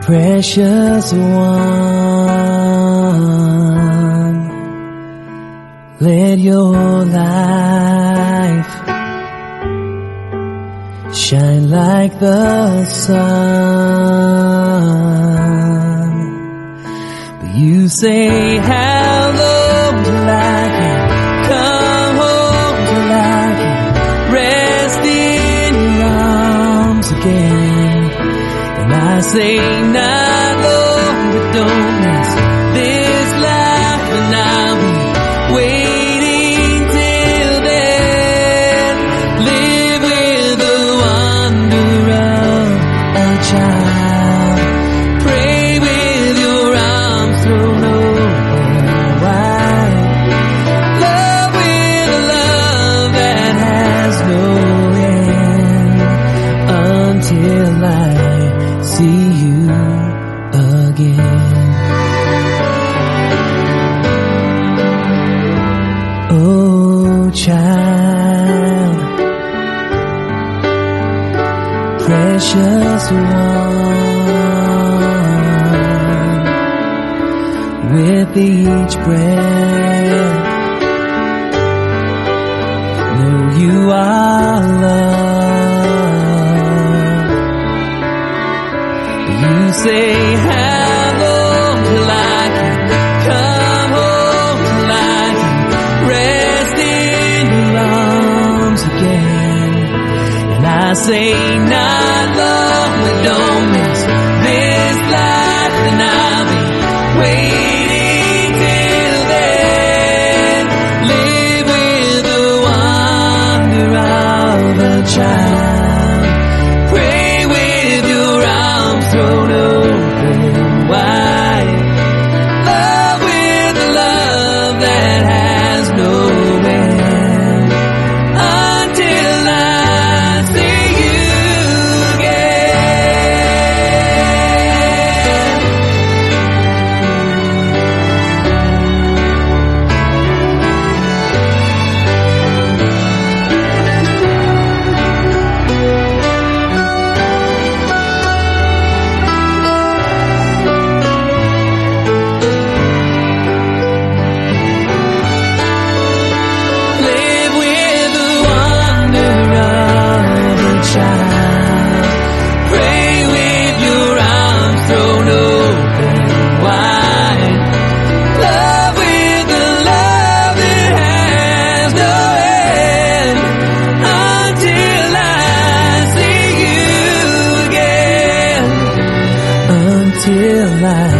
Precious one, let your life shine like the sun. But you say, how long till I can come home, till I can rest in your arms again? And I say, not long, but don't miss this life, and I'll be waiting till then. Live with the wonder of a child. Pray with your arms thrown open wide. Love with a love that has no end until I see you again. Oh, child, precious one, with each breath, know you are loved. You say, how long till I can come home, till I can rest in your arms again? And I say, not long, but don't miss this life, and I'll be waiting till then. Live with the wonder of a child. Pray with your arms thrown open wide. Love with a love that has no end until I see you till I